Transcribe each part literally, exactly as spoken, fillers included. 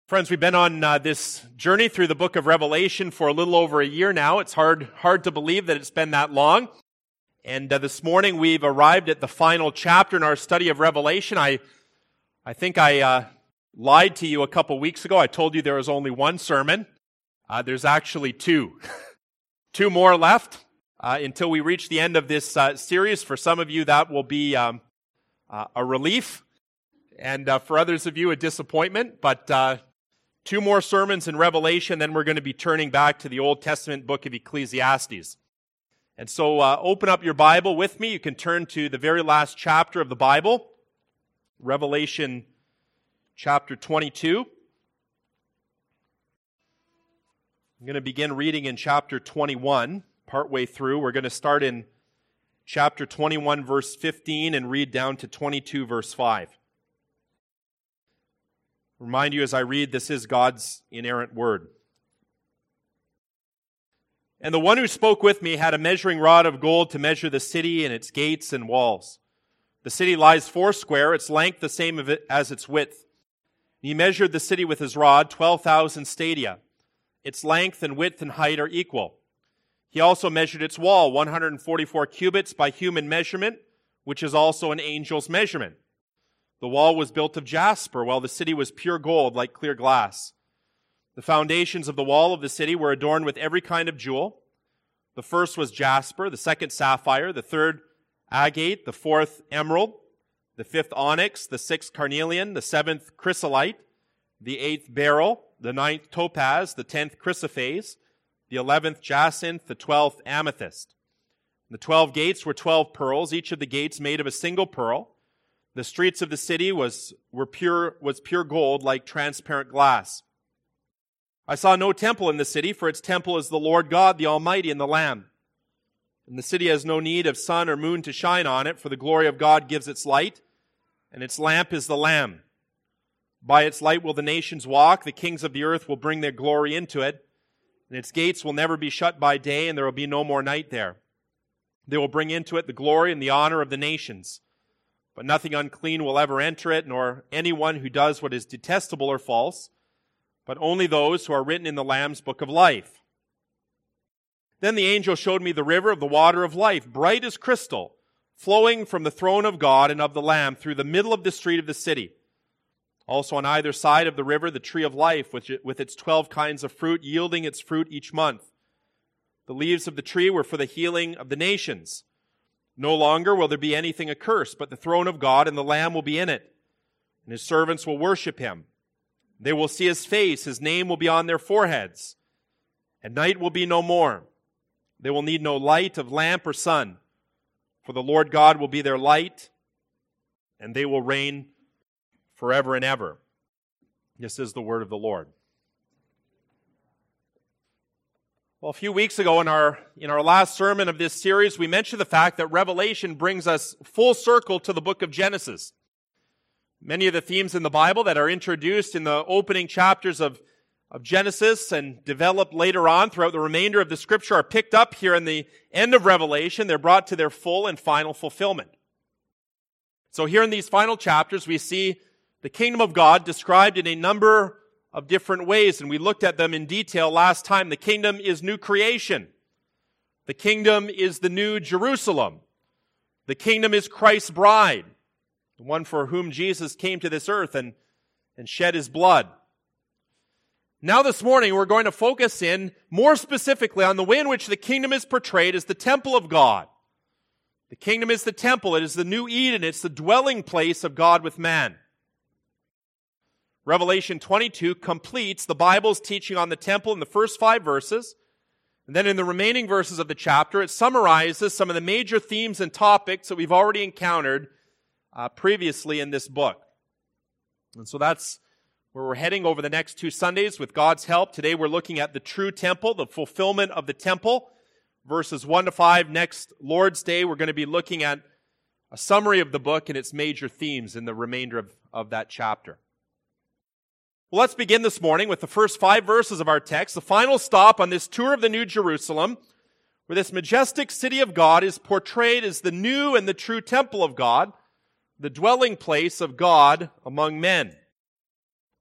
Friends, we've been on uh, this journey through the book of Revelation for a little over a year now. It's hard hard to believe that it's been that long. And uh, this morning we've arrived at the final chapter in our study of Revelation. I I think I uh, lied to you a couple weeks ago. I told you there was only one sermon. Uh, there's actually two. two more left uh, until we reach the end of this uh, series. For some of you, that will be um, uh, a relief. And uh, for others of you, a disappointment. But uh, two more sermons in Revelation, then we're going to be turning back to the Old Testament book of Ecclesiastes. And so uh, open up your Bible with me. You can turn to the very last chapter of the Bible, Revelation chapter twenty-two. I'm going to begin reading in chapter twenty-one, partway through. We're going to start in chapter twenty-one, verse fifteen, and read down to twenty-two, verse five. Remind you as I read, this is God's inerrant word. And the one who spoke with me had a measuring rod of gold to measure the city and its gates and walls. The city lies foursquare, its length the same of it as its width. He measured the city with his rod, twelve thousand stadia. Its length and width and height are equal. He also measured its wall, one hundred forty-four cubits by human measurement, which is also an angel's measurement. The wall was built of jasper, while the city was pure gold, like clear glass. The foundations of the wall of the city were adorned with every kind of jewel. The first was jasper, the second sapphire, the third agate, the fourth emerald, the fifth onyx, the sixth carnelian, the seventh chrysolite, the eighth beryl, the ninth topaz, the tenth chrysoprase, the eleventh jacinth, the twelfth amethyst. The twelve gates were twelve pearls, each of the gates made of a single pearl. The streets of the city was were pure was pure gold, like transparent glass. I saw no temple in the city, for its temple is the Lord God, the Almighty, and the Lamb. And the city has no need of sun or moon to shine on it, for the glory of God gives its light, and its lamp is the Lamb. By its light will the nations walk, the kings of the earth will bring their glory into it, and its gates will never be shut by day, and there will be no more night there. They will bring into it the glory and the honor of the nations. But nothing unclean will ever enter it, nor anyone who does what is detestable or false, but only those who are written in the Lamb's book of life. Then the angel showed me the river of the water of life, bright as crystal, flowing from the throne of God and of the Lamb through the middle of the street of the city. Also on either side of the river, the tree of life, which, with its twelve kinds of fruit, yielding its fruit each month. The leaves of the tree were for the healing of the nations. No longer will there be anything accursed, but the throne of God and the Lamb will be in it, and his servants will worship him. They will see his face, his name will be on their foreheads, and night will be no more. They will need no light of lamp or sun, for the Lord God will be their light, and they will reign forever and ever. This is the word of the Lord. Well, a few weeks ago in our in our last sermon of this series, we mentioned the fact that Revelation brings us full circle to the book of Genesis. Many of the themes in the Bible that are introduced in the opening chapters of, of Genesis and developed later on throughout the remainder of the Scripture are picked up here in the end of Revelation. They're brought to their full and final fulfillment. So here in these final chapters, we see the kingdom of God described in a number of different ways, and we looked at them in detail last time. The kingdom is new creation. The kingdom is the new Jerusalem. The kingdom is Christ's bride, the one for whom Jesus came to this earth and, and shed his blood. Now this morning, we're going to focus in more specifically on the way in which the kingdom is portrayed as the temple of God. The kingdom is the temple. It is the new Eden. It's the dwelling place of God with man. Revelation twenty-two completes the Bible's teaching on the temple in the first five verses. And then in the remaining verses of the chapter, it summarizes some of the major themes and topics that we've already encountered uh, previously in this book. And so that's where we're heading over the next two Sundays with God's help. Today we're looking at the true temple, the fulfillment of the temple, verses one to five. Next Lord's Day, we're going to be looking at a summary of the book and its major themes in the remainder of, of that chapter. Well, let's begin this morning with the first five verses of our text, the final stop on this tour of the New Jerusalem, where this majestic city of God is portrayed as the new and the true temple of God, the dwelling place of God among men.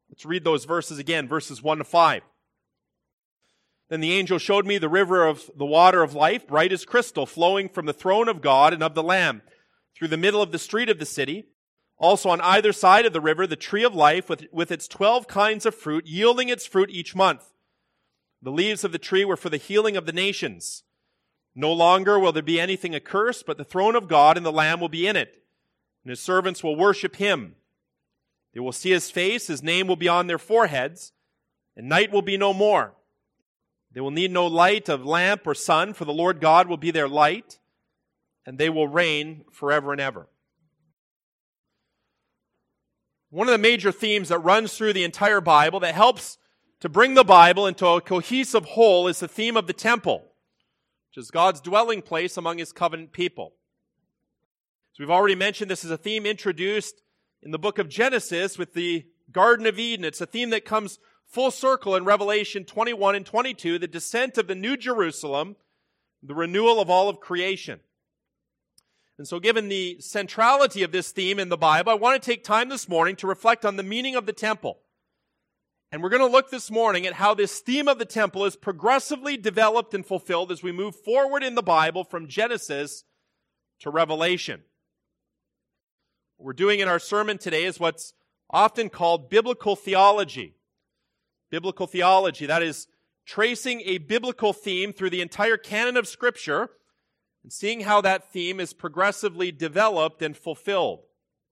Let's read those verses again, verses one to five. Then the angel showed me the river of the water of life, bright as crystal, flowing from the throne of God and of the Lamb, through the middle of the street of the city. Also on either side of the river, the tree of life, with, with its twelve kinds of fruit, yielding its fruit each month. The leaves of the tree were for the healing of the nations. No longer will there be anything accursed, but the throne of God and the Lamb will be in it, and his servants will worship him. They will see his face, his name will be on their foreheads, and night will be no more. They will need no light of lamp or sun, for the Lord God will be their light, and they will reign forever and ever. One of the major themes that runs through the entire Bible that helps to bring the Bible into a cohesive whole is the theme of the temple, which is God's dwelling place among his covenant people. So we've already mentioned this is a theme introduced in the book of Genesis with the Garden of Eden. It's a theme that comes full circle in Revelation twenty-one and twenty-two, the descent of the New Jerusalem, the renewal of all of creation. And so given the centrality of this theme in the Bible, I want to take time this morning to reflect on the meaning of the temple. And we're going to look this morning at how this theme of the temple is progressively developed and fulfilled as we move forward in the Bible from Genesis to Revelation. What we're doing in our sermon today is what's often called biblical theology. Biblical theology, that is tracing a biblical theme through the entire canon of Scripture and seeing how that theme is progressively developed and fulfilled.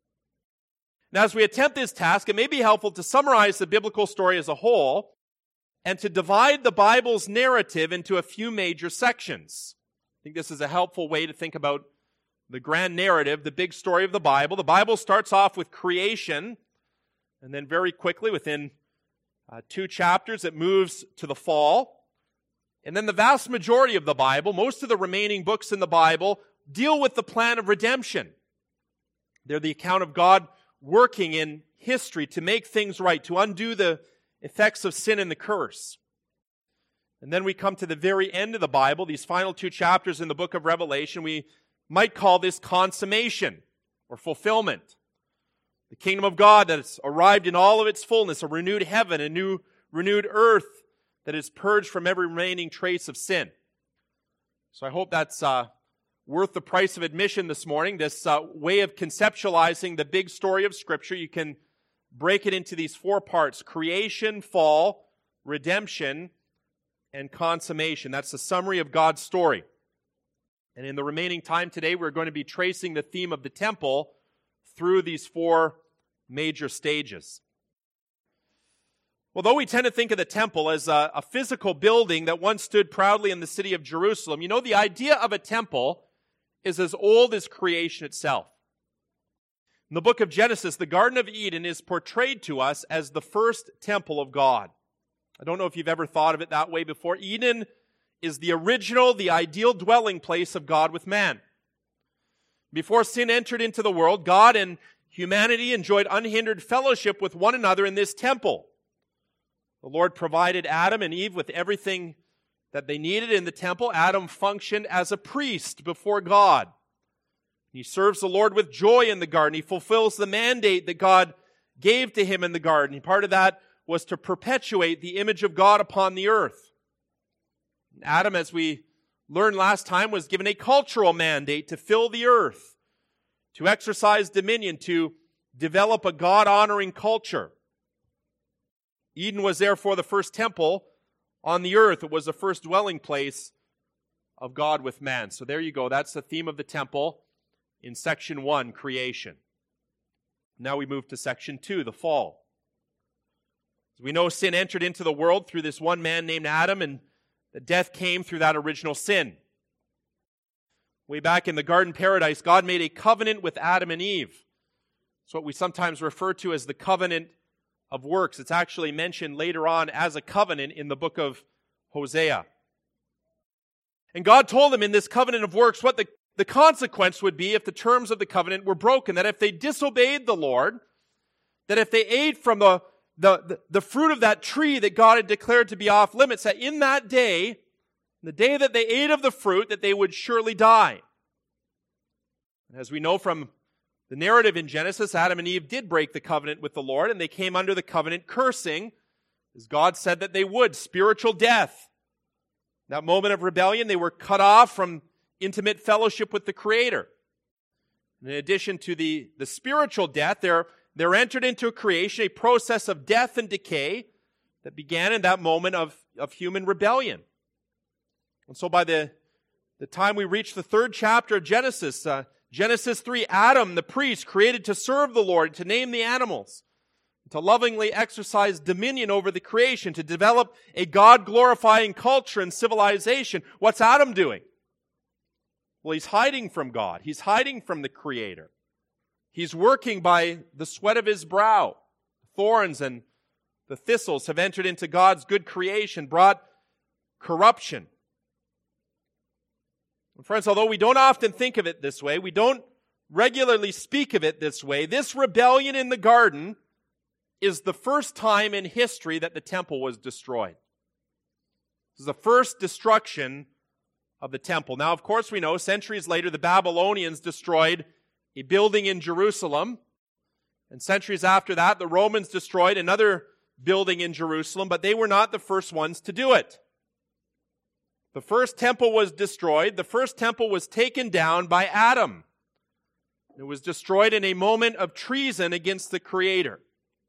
Now, as we attempt this task, it may be helpful to summarize the biblical story as a whole and to divide the Bible's narrative into a few major sections. I think this is a helpful way to think about the grand narrative, the big story of the Bible. The Bible starts off with creation, and then very quickly, within Uh, two chapters, it moves to the fall. And then the vast majority of the Bible, most of the remaining books in the Bible, deal with the plan of redemption. They're the account of God working in history to make things right, to undo the effects of sin and the curse. And then we come to the very end of the Bible, these final two chapters in the book of Revelation. We might call this consummation or fulfillment. The kingdom of God that has arrived in all of its fullness, a renewed heaven, a new renewed earth that is purged from every remaining trace of sin. So I hope that's uh, worth the price of admission this morning, this uh, way of conceptualizing the big story of Scripture. You can break it into these four parts: creation, fall, redemption, and consummation. That's the summary of God's story. And in the remaining time today, we're going to be tracing the theme of the temple through these four major stages. Although we tend to think of the temple as a, a physical building that once stood proudly in the city of Jerusalem, you know, the idea of a temple is as old as creation itself. In the book of Genesis, the Garden of Eden is portrayed to us as the first temple of God. I don't know if you've ever thought of it that way before. Eden is the original, the ideal dwelling place of God with man. Before sin entered into the world, God and humanity enjoyed unhindered fellowship with one another in this temple. The Lord provided Adam and Eve with everything that they needed in the temple. Adam functioned as a priest before God. He serves the Lord with joy in the garden. He fulfills the mandate that God gave to him in the garden. And part of that was to perpetuate the image of God upon the earth. Adam, as we learned last time, was given a cultural mandate to fill the earth, to exercise dominion, to develop a God-honoring culture. Eden was therefore the first temple on the earth. It was the first dwelling place of God with man. So there you go. That's the theme of the temple in section one, creation. Now we move to section two, the fall. As we know, sin entered into the world through this one man named Adam, and the death came through that original sin. Way back in the garden paradise, God made a covenant with Adam and Eve. It's what we sometimes refer to as the covenant of works. It's actually mentioned later on as a covenant in the book of Hosea. And God told them in this covenant of works what the, the consequence would be if the terms of the covenant were broken. That if they disobeyed the Lord, that if they ate from the, the, the, the fruit of that tree that God had declared to be off limits, that in that day, the day that they ate of the fruit, that they would surely die. And as we know from The narrative in Genesis, Adam and Eve did break the covenant with the Lord, and they came under the covenant cursing, as God said that they would, spiritual death. In that moment of rebellion, they were cut off from intimate fellowship with the Creator. In addition to the, the spiritual death, they're, they're entered into a creation, a process of death and decay that began in that moment of, of human rebellion. And so by the, the time we reach the third chapter of Genesis, uh, Genesis three, Adam, the priest, created to serve the Lord, to name the animals, to lovingly exercise dominion over the creation, to develop a God-glorifying culture and civilization. What's Adam doing? Well, he's hiding from God. He's hiding from the Creator. He's working by the sweat of his brow. Thorns and the thistles have entered into God's good creation, brought corruption. And friends, although we don't often think of it this way, we don't regularly speak of it this way, this rebellion in the garden is the first time in history that the temple was destroyed. This is the first destruction of the temple. Now, of course, we know centuries later the Babylonians destroyed a building in Jerusalem. And centuries after that, the Romans destroyed another building in Jerusalem, but they were not the first ones to do it. The first temple was destroyed. The first temple was taken down by Adam. It was destroyed in a moment of treason against the Creator.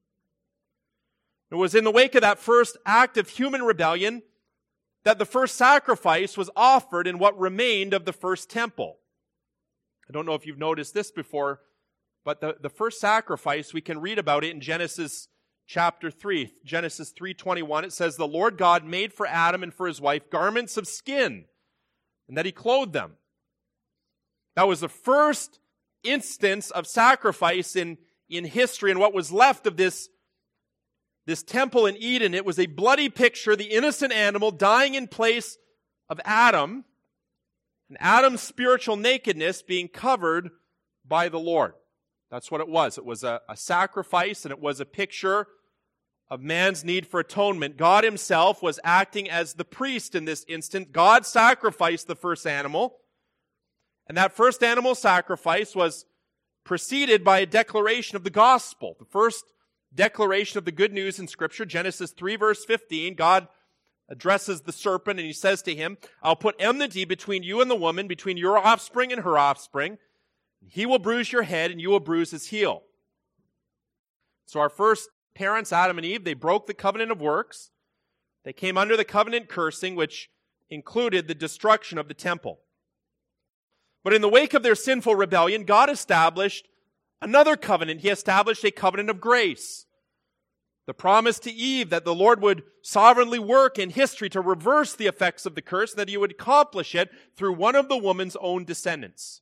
It was in the wake of that first act of human rebellion that the first sacrifice was offered in what remained of the first temple. I don't know if you've noticed this before, but the, the first sacrifice, we can read about it in Genesis chapter three. Genesis three twenty-one, it says, "The Lord God made for Adam and for his wife garments of skin, and that he clothed them." That was the first instance of sacrifice in, in history, and what was left of this This temple in Eden. It was a bloody picture, the innocent animal dying in place of Adam, and Adam's spiritual nakedness being covered by the Lord. That's what it was. It was a, a sacrifice, and it was a picture of man's need for atonement. God himself was acting as the priest in this instant. God sacrificed the first animal, and that first animal sacrifice was preceded by a declaration of the gospel. The first declaration of the good news in Scripture, Genesis three verse fifteen, God addresses the serpent and he says to him, "I'll put enmity between you and the woman, between your offspring and her offspring. He will bruise your head and you will bruise his heel." So our first parents, Adam and Eve, they broke the covenant of works. They came under the covenant cursing, which included the destruction of the temple. But in the wake of their sinful rebellion, God established another covenant. He established a covenant of grace. The promise to Eve that the Lord would sovereignly work in history to reverse the effects of the curse, and that he would accomplish it through one of the woman's own descendants.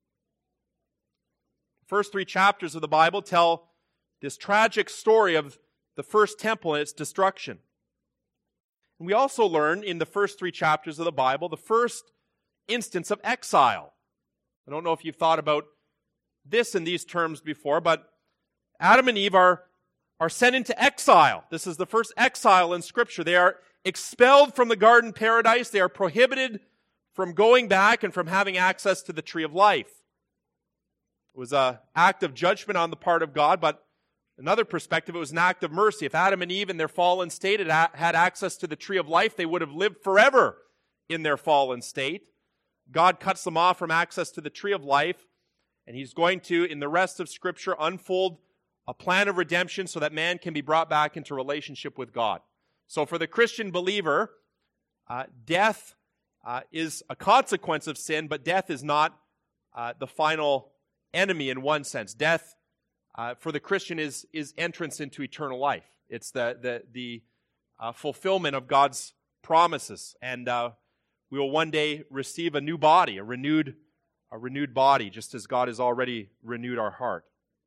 The first three chapters of the Bible tell this tragic story of the first temple and its destruction. And we also learn in the first three chapters of the Bible the first instance of exile. I don't know if you've thought about this in these terms before, but Adam and Eve are, are sent into exile. This is the first exile in Scripture. They are expelled from the garden paradise. They are prohibited from going back and from having access to the tree of life. It was an act of judgment on the part of God, but another perspective, it was an act of mercy. If Adam and Eve in their fallen state had had access to the tree of life, they would have lived forever in their fallen state. God cuts them off from access to the tree of life, and he's going to, in the rest of Scripture, unfold a plan of redemption so that man can be brought back into relationship with God. So for the Christian believer, uh, death uh, is a consequence of sin, but death is not uh, the final enemy in one sense. Death, uh, for the Christian, is, is entrance into eternal life. It's the, the, the uh, fulfillment of God's promises. And uh, we will one day receive a new body, a renewed A renewed body, just as God has already renewed our heart.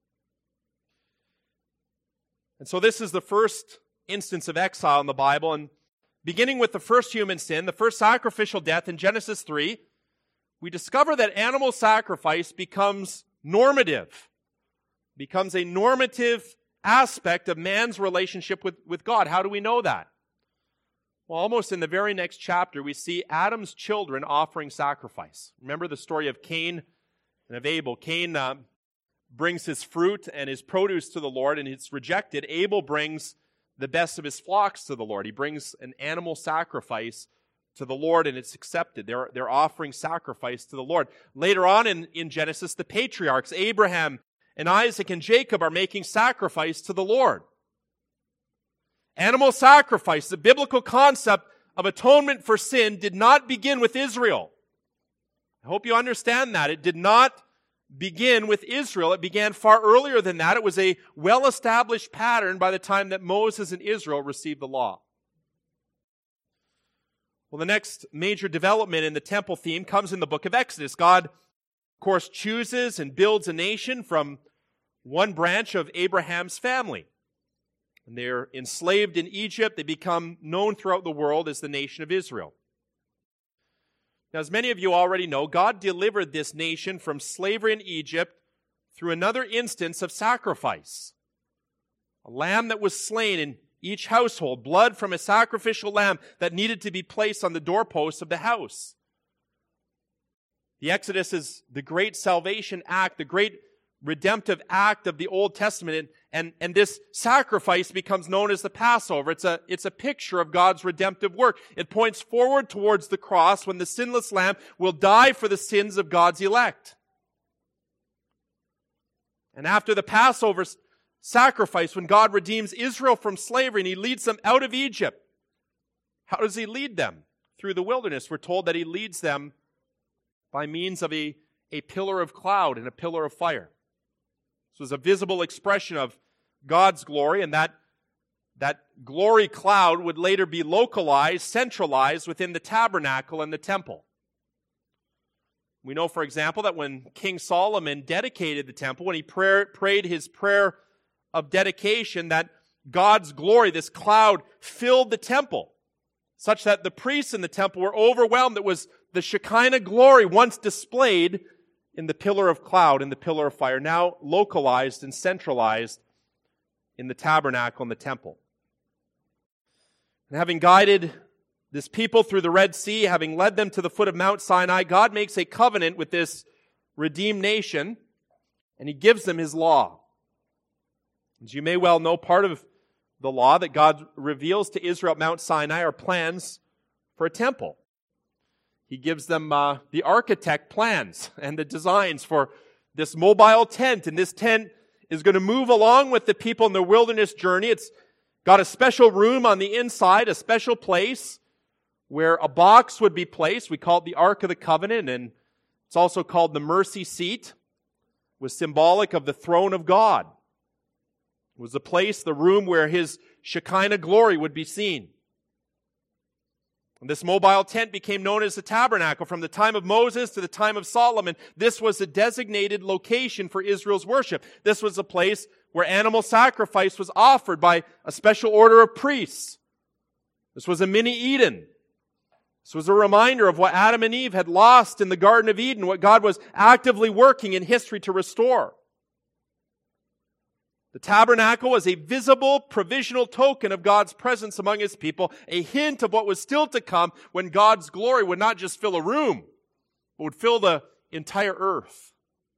And so this is the first instance of exile in the Bible. And beginning with the first human sin, the first sacrificial death in Genesis three, we discover that animal sacrifice becomes normative, becomes a normative aspect of man's relationship with, with God. How do we know that? Well, almost in the very next chapter, we see Adam's children offering sacrifice. Remember the story of Cain and of Abel. Cain uh, brings his fruit and his produce to the Lord and it's rejected, Abel brings the best of his flocks to the Lord. He brings an animal sacrifice to the Lord and it's accepted. They're, they're offering sacrifice to the Lord. Later on in, in Genesis, the patriarchs, Abraham and Isaac and Jacob, are making sacrifice to the Lord. Animal sacrifice, the biblical concept of atonement for sin, did not begin with Israel. I hope you understand that. It did not begin with Israel. It began far earlier than that. It was a well-established pattern by the time that Moses and Israel received the law. Well, the next major development in the temple theme comes in the book of Exodus. God, of course, chooses and builds a nation from one branch of Abraham's family. And they're enslaved in Egypt. They become known throughout the world as the nation of Israel. Now, as many of you already know, God delivered this nation from slavery in Egypt through another instance of sacrifice. A lamb that was slain in each household, blood from a sacrificial lamb that needed to be placed on the doorposts of the house. The Exodus is the great salvation act, the great redemptive act of the Old Testament, and, and this sacrifice becomes known as the Passover. It's a, it's a picture of God's redemptive work. It points forward towards the cross when the sinless lamb will die for the sins of God's elect. And after the Passover sacrifice, when God redeems Israel from slavery and he leads them out of Egypt, how does he lead them? Through the wilderness. We're told that he leads them by means of a, a pillar of cloud and a pillar of fire. This was a visible expression of God's glory, and that, that glory cloud would later be localized, centralized within the tabernacle and the temple. We know, for example, that when King Solomon dedicated the temple, when he pray, prayed his prayer of dedication, that God's glory, this cloud, filled the temple, such that the priests in the temple were overwhelmed. It was the Shekinah glory once displayed in the pillar of cloud and the pillar of fire, now localized and centralized in the tabernacle and the temple. And having guided this people through the Red Sea, having led them to the foot of Mount Sinai, God makes a covenant with this redeemed nation, and he gives them his law. As you may well know, part of the law that God reveals to Israel at Mount Sinai are plans for a temple. He gives them uh, the architect plans and the designs for this mobile tent. And this tent is going to move along with the people in the wilderness journey. It's got a special room on the inside, a special place where a box would be placed. We call it the Ark of the Covenant, and it's also called the mercy seat. It was symbolic of the throne of God. It was the place, the room where his Shekinah glory would be seen. And this mobile tent became known as the tabernacle. From the time of Moses to the time of Solomon, this was a designated location for Israel's worship. This was a place where animal sacrifice was offered by a special order of priests. This was a mini Eden. This was a reminder of what Adam and Eve had lost in the Garden of Eden, what God was actively working in history to restore. The tabernacle was a visible, provisional token of God's presence among his people, a hint of what was still to come when God's glory would not just fill a room, but would fill the entire earth.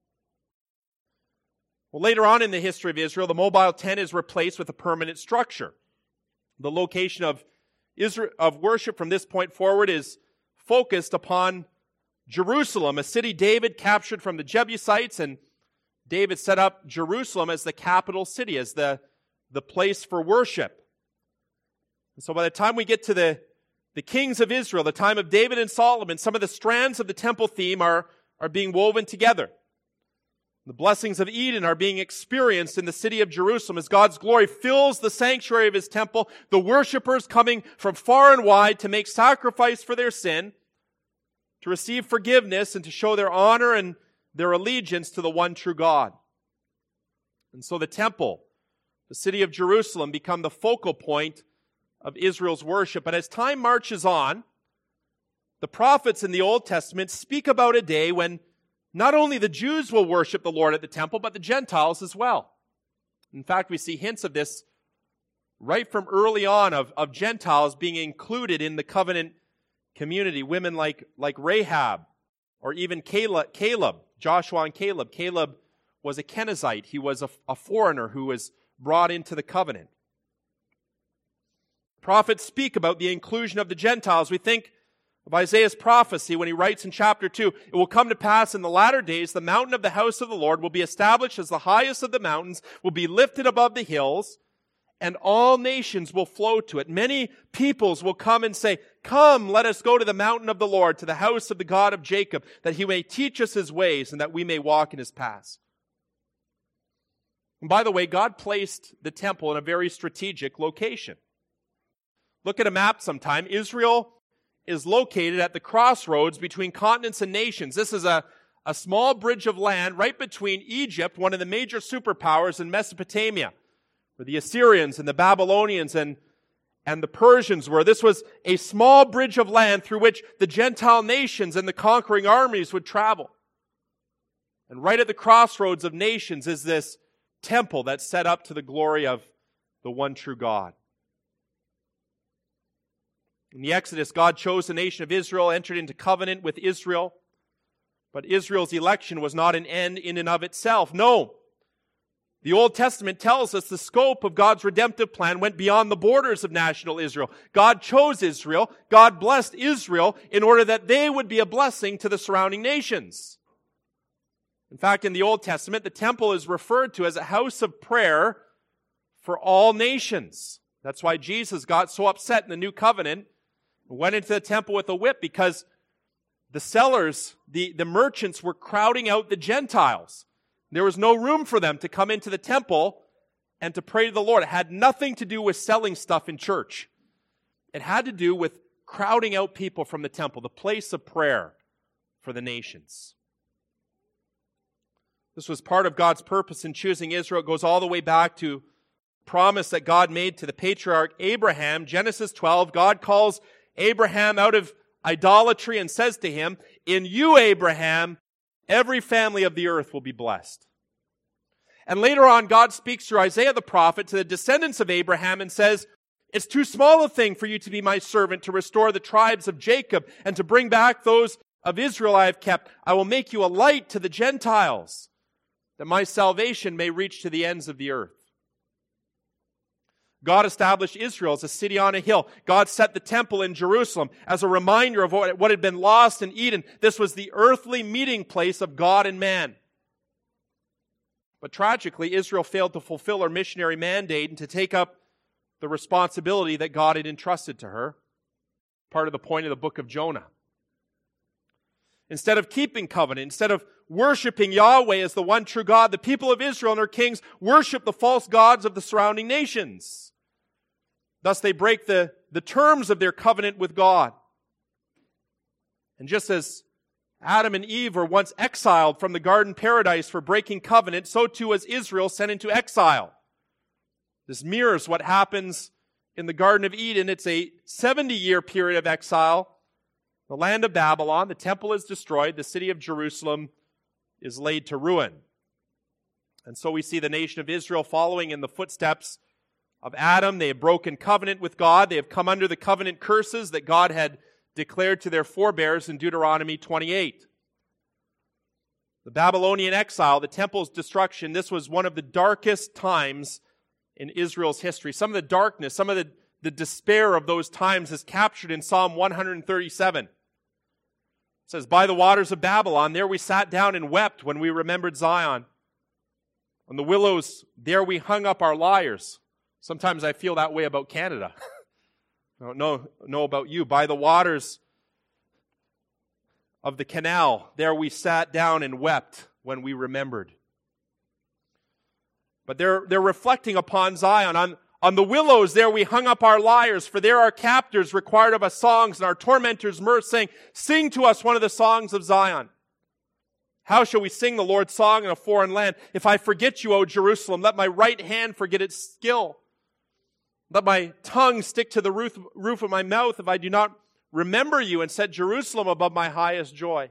Well, later on in the history of Israel, the mobile tent is replaced with a permanent structure. The location of Israel, of worship from this point forward is focused upon Jerusalem, a city David captured from the Jebusites, and David set up Jerusalem as the capital city, as the, the place for worship. And so by the time we get to the, the kings of Israel, the time of David and Solomon, some of the strands of the temple theme are, are being woven together. The blessings of Eden are being experienced in the city of Jerusalem as God's glory fills the sanctuary of his temple, the worshipers coming from far and wide to make sacrifice for their sin, to receive forgiveness, and to show their honor and their allegiance to the one true God. And so the temple, the city of Jerusalem, become the focal point of Israel's worship. But as time marches on, the prophets in the Old Testament speak about a day when not only the Jews will worship the Lord at the temple, but the Gentiles as well. In fact, we see hints of this right from early on of, of Gentiles being included in the covenant community. Women like, like Rahab, or even Caleb, Caleb, Joshua and Caleb. Caleb was a Kenizzite. He was a, a foreigner who was brought into the covenant. Prophets speak about the inclusion of the Gentiles. We think of Isaiah's prophecy when he writes in chapter two, "It will come to pass in the latter days, the mountain of the house of the Lord will be established as the highest of the mountains, will be lifted above the hills, and all nations will flow to it. Many peoples will come and say, 'Come, let us go to the mountain of the Lord, to the house of the God of Jacob, that he may teach us his ways and that we may walk in his paths.'" And by the way, God placed the temple in a very strategic location. Look at a map sometime. Israel is located at the crossroads between continents and nations. This is a, a small bridge of land right between Egypt, one of the major superpowers, and Mesopotamia, where the Assyrians and the Babylonians and, and the Persians were. This was a small bridge of land through which the Gentile nations and the conquering armies would travel. And right at the crossroads of nations is this temple that's set up to the glory of the one true God. In the Exodus, God chose the nation of Israel, entered into covenant with Israel. But Israel's election was not an end in and of itself. No. The Old Testament tells us the scope of God's redemptive plan went beyond the borders of national Israel. God chose Israel. God blessed Israel in order that they would be a blessing to the surrounding nations. In fact, in the Old Testament, the temple is referred to as a house of prayer for all nations. That's why Jesus got so upset in the New Covenant and went into the temple with a whip, because the sellers, the, the merchants were crowding out the Gentiles. There was no room for them to come into the temple and to pray to the Lord. It had nothing to do with selling stuff in church. It had to do with crowding out people from the temple, the place of prayer for the nations. This was part of God's purpose in choosing Israel. It goes all the way back to promise that God made to the patriarch Abraham. Genesis twelve, God calls Abraham out of idolatry and says to him, "In you, Abraham, every family of the earth will be blessed." And later on, God speaks through Isaiah the prophet to the descendants of Abraham and says, "It's too small a thing for you to be my servant, to restore the tribes of Jacob and to bring back those of Israel I have kept. I will make you a light to the Gentiles, that my salvation may reach to the ends of the earth." God established Israel as a city on a hill. God set the temple in Jerusalem as a reminder of what, what had been lost in Eden. This was the earthly meeting place of God and man. But tragically, Israel failed to fulfill her missionary mandate and to take up the responsibility that God had entrusted to her. Part of the point of the book of Jonah. Instead of keeping covenant, instead of worshiping Yahweh as the one true God, the people of Israel and their kings worship the false gods of the surrounding nations. Thus they break the, the terms of their covenant with God. And just as Adam and Eve were once exiled from the garden paradise for breaking covenant, so too was Israel sent into exile. This mirrors what happens in the Garden of Eden. It's a seventy-year period of exile. The land of Babylon, the temple is destroyed, the city of Jerusalem is laid to ruin. And so we see the nation of Israel following in the footsteps of Adam. They have broken covenant with God. They have come under the covenant curses that God had declared to their forebears in Deuteronomy twenty-eight. The Babylonian exile, the temple's destruction, this was one of the darkest times in Israel's history. Some of the darkness, some of the, the despair of those times is captured in Psalm one thirty-seven. It says, "By the waters of Babylon, there we sat down and wept when we remembered Zion. On the willows, there we hung up our lyres." Sometimes I feel that way about Canada. I don't know, know about you. "By the waters of the canal, there we sat down and wept when we remembered." But they're, they're reflecting upon Zion. On, on the willows, there we hung up our lyres, for there our captors required of us songs, and our tormentors mirth, saying, "Sing to us one of the songs of Zion." How shall we sing the Lord's song in a foreign land? "If I forget you, O Jerusalem, let my right hand forget its skill. Let my tongue stick to the roof, roof of my mouth if I do not remember you and set Jerusalem above my highest joy."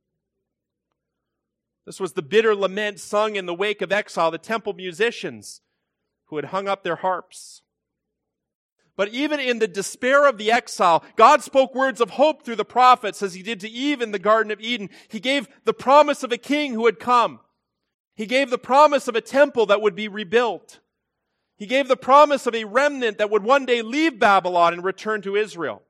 This was the bitter lament sung in the wake of exile, the temple musicians who had hung up their harps. But even in the despair of the exile, God spoke words of hope through the prophets, as he did to Eve in the Garden of Eden. He gave the promise of a king who had come. He gave the promise of a temple that would be rebuilt. He gave the promise of a remnant that would one day leave Babylon and return to Israel.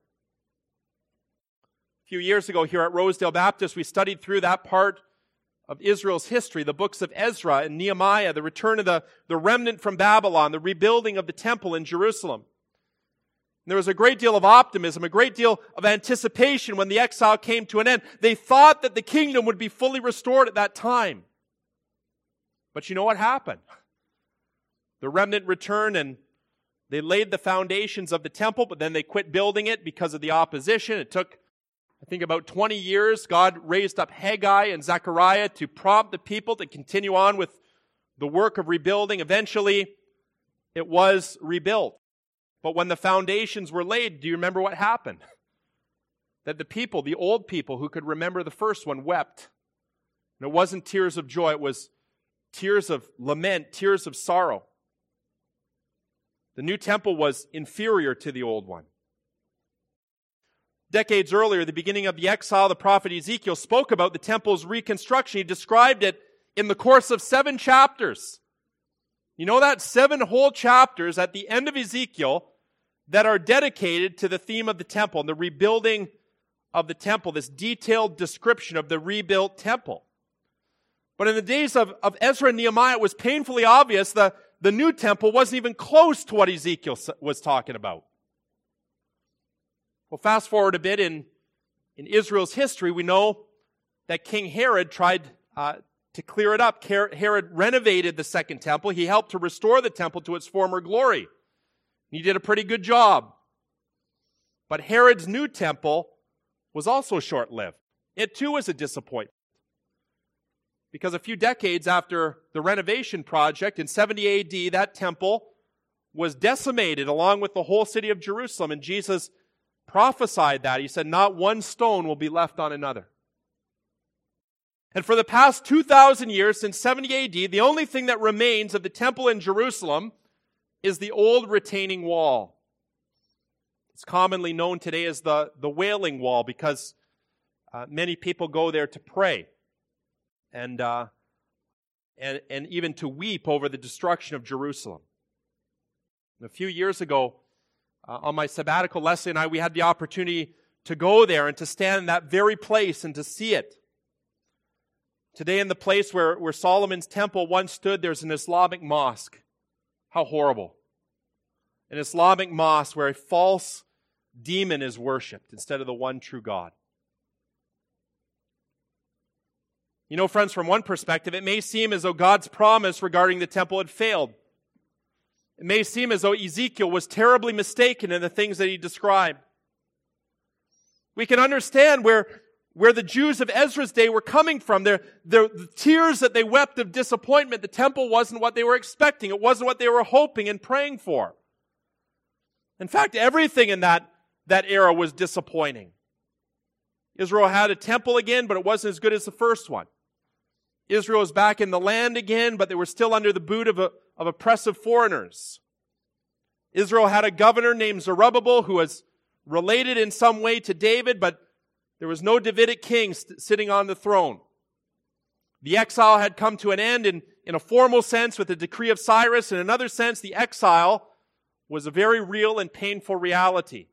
A few years ago here at Rosedale Baptist, we studied through that part of Israel's history, the books of Ezra and Nehemiah, the return of the, the remnant from Babylon, the rebuilding of the temple in Jerusalem. And there was a great deal of optimism, a great deal of anticipation when the exile came to an end. They thought that the kingdom would be fully restored at that time. But you know what happened? The remnant returned and they laid the foundations of the temple, but then they quit building it because of the opposition. It took, I think, about twenty years. God raised up Haggai and Zechariah to prompt the people to continue on with the work of rebuilding. Eventually, it was rebuilt. But when the foundations were laid, do you remember what happened? That the people, the old people who could remember the first one, wept. And it wasn't tears of joy, it was tears of lament, tears of sorrow. The new temple was inferior to the old one. Decades earlier, the beginning of the exile, the prophet Ezekiel spoke about the temple's reconstruction. He described it in the course of seven chapters. You know that? Seven whole chapters at the end of Ezekiel that are dedicated to the theme of the temple and the rebuilding of the temple, this detailed description of the rebuilt temple. But in the days of, of Ezra and Nehemiah, it was painfully obvious that the new temple wasn't even close to what Ezekiel was talking about. Well, fast forward a bit in, in Israel's history, we know that King Herod tried uh, to clear it up. Herod renovated the second temple. He helped to restore the temple to its former glory. He did a pretty good job. But Herod's new temple was also short-lived. It too was a disappointment. Because a few decades after the renovation project, in seventy A D, that temple was decimated along with the whole city of Jerusalem. And Jesus prophesied that. He said, not one stone will be left on another. And for the past two thousand years, since seventy A D, the only thing that remains of the temple in Jerusalem is the old retaining wall. It's commonly known today as the, the Wailing Wall because uh, many people go there to pray and, uh, and, and even to weep over the destruction of Jerusalem. And a few years ago, uh, on my sabbatical, Leslie and I, we had the opportunity to go there and to stand in that very place and to see it. Today, in the place where, where Solomon's temple once stood, there's an Islamic mosque. How horrible. An Islamic mosque where a false demon is worshipped instead of the one true God. You know, friends, from one perspective, it may seem as though God's promise regarding the temple had failed. It may seem as though Ezekiel was terribly mistaken in the things that he described. We can understand where where the Jews of Ezra's day were coming from. Their, their, the tears that they wept of disappointment. The temple wasn't what they were expecting. It wasn't what they were hoping and praying for. In fact, everything in that, that era was disappointing. Israel had a temple again, but it wasn't as good as the first one. Israel was back in the land again, but they were still under the boot of, a, of oppressive foreigners. Israel had a governor named Zerubbabel who was related in some way to David, but there was no Davidic king st- sitting on the throne. The exile had come to an end in, in a formal sense with the decree of Cyrus. In another sense, the exile was a very real and painful reality.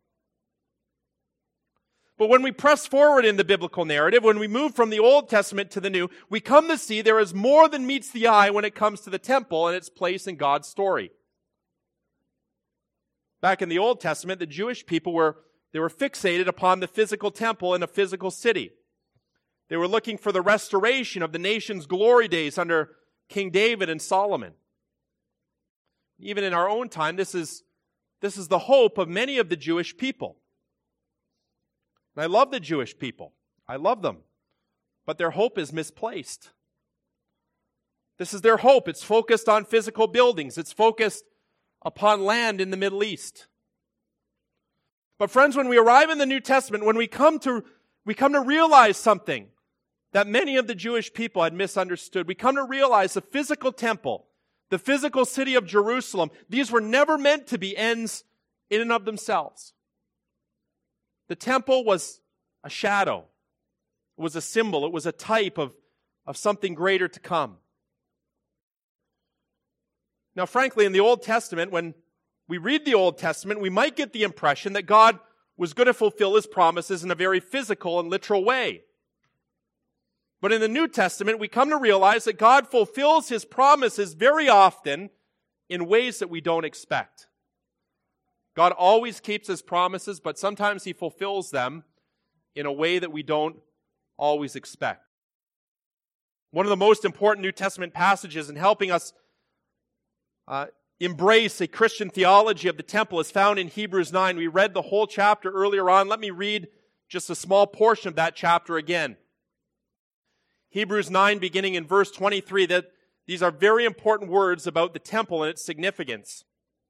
But when we press forward in the biblical narrative, when we move from the Old Testament to the New, we come to see there is more than meets the eye when it comes to the temple and its place in God's story. Back in the Old Testament, the Jewish people were They were fixated upon the physical temple in a physical city. They were looking for the restoration of the nation's glory days under King David and Solomon. Even in our own time, this is, this is the hope of many of the Jewish people. And I love the Jewish people. I love them. But their hope is misplaced. This is their hope. It's focused on physical buildings. It's focused upon land in the Middle East. But friends, when we arrive in the New Testament, when we come to, we come to realize something that many of the Jewish people had misunderstood. We come to realize the physical temple, the physical city of Jerusalem, these were never meant to be ends in and of themselves. The temple was a shadow. It was a symbol. It was a type of, of something greater to come. Now, frankly, in the Old Testament, when we read the Old Testament, we might get the impression that God was going to fulfill his promises in a very physical and literal way. But in the New Testament, we come to realize that God fulfills his promises very often in ways that we don't expect. God always keeps his promises, but sometimes he fulfills them in a way that we don't always expect. One of the most important New Testament passages in helping us uh, embrace a Christian theology of the temple is found in Hebrews nine. We read the whole chapter earlier on. Let me read just a small portion of that chapter again. Hebrews nine, beginning in verse twenty-three, that these are very important words about the temple and its significance.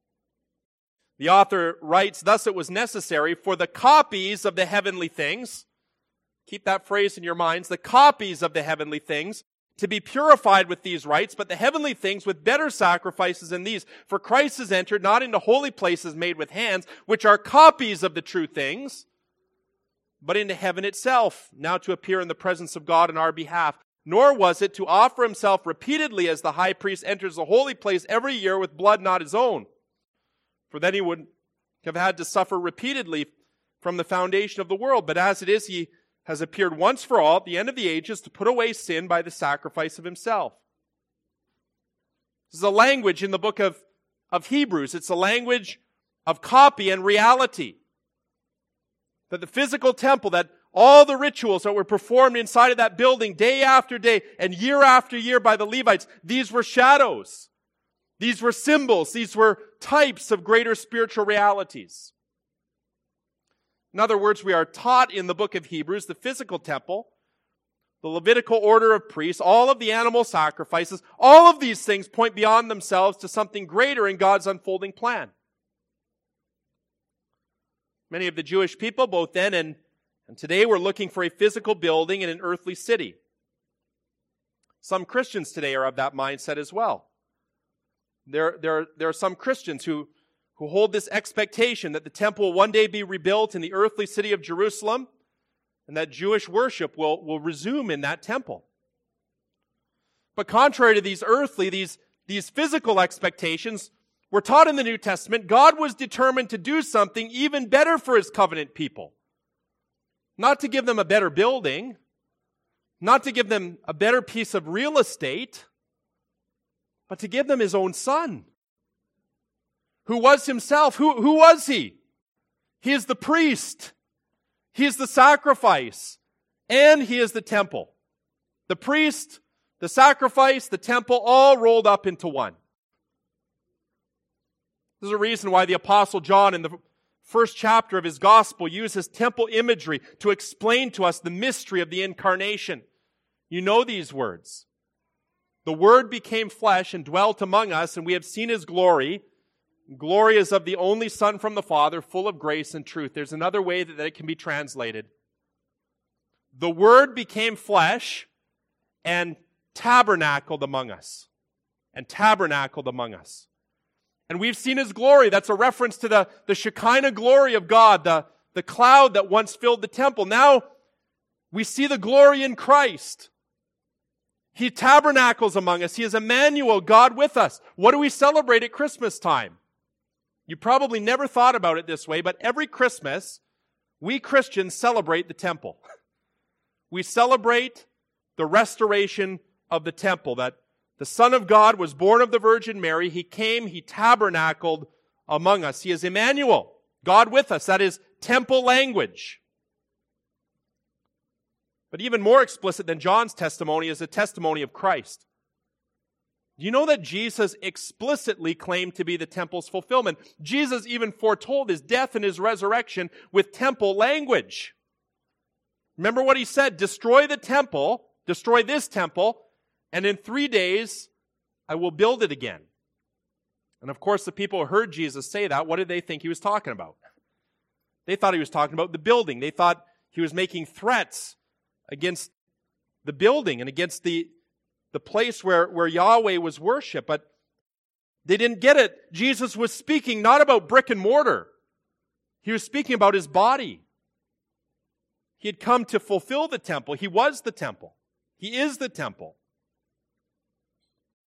The author writes, "Thus it was necessary for the copies of the heavenly things," keep that phrase in your minds, the copies of the heavenly things, "to be purified with these rites, but the heavenly things with better sacrifices than these. For Christ has entered not into holy places made with hands, which are copies of the true things, but into heaven itself, now to appear in the presence of God in our behalf. Nor was it to offer himself repeatedly as the high priest enters the holy place every year with blood not his own. For then he would have had to suffer repeatedly from the foundation of the world. But as it is, he has appeared once for all at the end of the ages to put away sin by the sacrifice of himself." This is a language in the book of, of Hebrews. It's a language of copy and reality. That the physical temple, that all the rituals that were performed inside of that building day after day and year after year by the Levites, these were shadows. These were symbols. These were types of greater spiritual realities. In other words, we are taught in the book of Hebrews, the physical temple, the Levitical order of priests, all of the animal sacrifices, all of these things point beyond themselves to something greater in God's unfolding plan. Many of the Jewish people, both then and, and today, were looking for a physical building in an earthly city. Some Christians today are of that mindset as well. There, there, there are some Christians who who hold this expectation that the temple will one day be rebuilt in the earthly city of Jerusalem, and that Jewish worship will, will resume in that temple. But contrary to these earthly, these, these physical expectations, we're taught in the New Testament, God was determined to do something even better for his covenant people. Not to give them a better building, not to give them a better piece of real estate, but to give them his own Son, who was himself. Who, who was he? He is the priest. He is the sacrifice. And he is the temple. The priest, the sacrifice, the temple, all rolled up into one. There's a reason why the Apostle John in the first chapter of his gospel uses temple imagery to explain to us the mystery of the incarnation. You know these words. The Word became flesh and dwelt among us, and we have seen his glory. Glory is of the only Son from the Father, full of grace and truth. There's another way that it can be translated. The Word became flesh and tabernacled among us. And tabernacled among us. And we've seen his glory. That's a reference to the, the Shekinah glory of God, the, the cloud that once filled the temple. Now we see the glory in Christ. He tabernacles among us. He is Emmanuel, God with us. What do we celebrate at Christmas time? You probably never thought about it this way, but every Christmas, we Christians celebrate the temple. We celebrate the restoration of the temple, that the Son of God was born of the Virgin Mary. He came, he tabernacled among us. He is Emmanuel, God with us. That is temple language. But even more explicit than John's testimony is the testimony of Christ. Do you know that Jesus explicitly claimed to be the temple's fulfillment? Jesus even foretold his death and his resurrection with temple language. Remember what he said, destroy the temple, destroy this temple, and in three days I will build it again. And of course the people who heard Jesus say that, what did they think he was talking about? They thought he was talking about the building. They thought he was making threats against the building and against the the place where, where Yahweh was worshipped. But they didn't get it. Jesus was speaking not about brick and mortar. He was speaking about his body. He had come to fulfill the temple. He was the temple. He is the temple.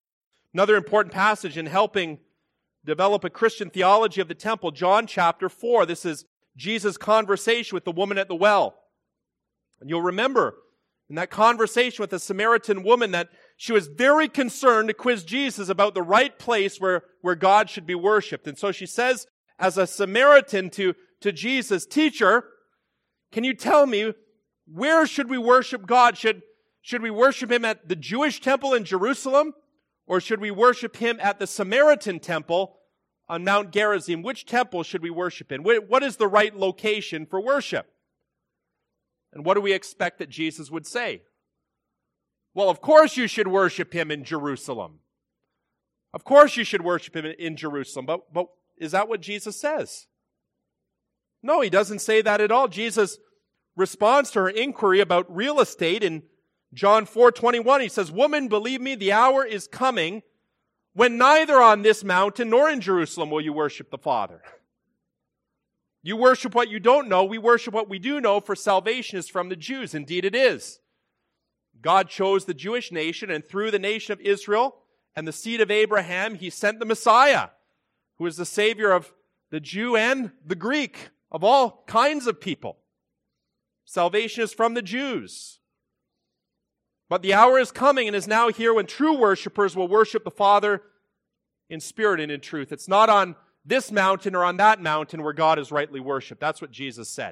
Another important passage in helping develop a Christian theology of the temple, John chapter four. This is Jesus' conversation with the woman at the well. And you'll remember in that conversation with the Samaritan woman that she was very concerned to quiz Jesus about the right place where, where God should be worshipped. And so she says, as a Samaritan to, to Jesus, "Teacher, can you tell me, where should we worship God? Should, should we worship Him at the Jewish temple in Jerusalem? Or should we worship Him at the Samaritan temple on Mount Gerizim? Which temple should we worship in? What is the right location for worship?" And what do we expect that Jesus would say? Well, of course you should worship Him in Jerusalem. Of course you should worship Him in Jerusalem. But, but is that what Jesus says? No, He doesn't say that at all. Jesus responds to her inquiry about real estate in John four twenty-one. He says, "Woman, believe me, the hour is coming when neither on this mountain nor in Jerusalem will you worship the Father. You worship what you don't know. We worship what we do know, for salvation is from the Jews." Indeed it is. God chose the Jewish nation, and through the nation of Israel and the seed of Abraham, He sent the Messiah, who is the Savior of the Jew and the Greek, of all kinds of people. Salvation is from the Jews. But the hour is coming and is now here when true worshipers will worship the Father in spirit and in truth. It's not on this mountain or on that mountain where God is rightly worshipped. That's what Jesus said.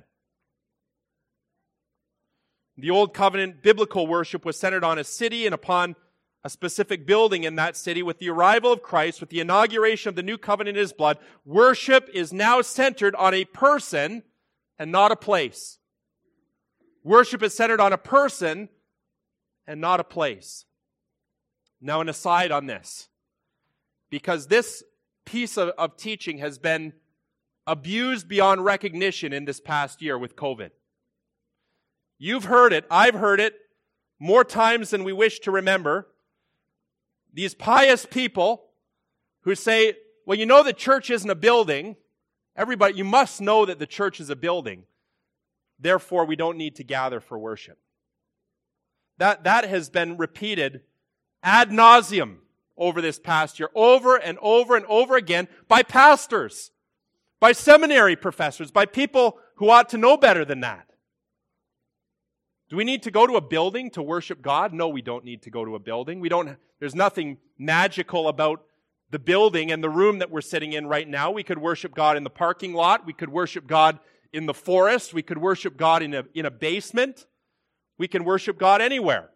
The Old Covenant biblical worship was centered on a city and upon a specific building in that city. With the arrival of Christ, with the inauguration of the new covenant in His blood, worship is now centered on a person and not a place. Worship is centered on a person and not a place. Now, an aside on this, because this piece of, of teaching has been abused beyond recognition in this past year with COVID. You've heard it, I've heard it more times than we wish to remember. These pious people who say, well, you know the church isn't a building. Everybody, you must know that the church is a building. Therefore, we don't need to gather for worship. That, that has been repeated ad nauseum over this past year, over and over and over again, by pastors, by seminary professors, by people who ought to know better than that. Do we need to go to a building to worship God? No, we don't need to go to a building. We don't, there's nothing magical about the building and the room that we're sitting in right now. We could worship God in the parking lot. We could worship God in the forest. We could worship God in a, in a basement. We can worship God anywhere.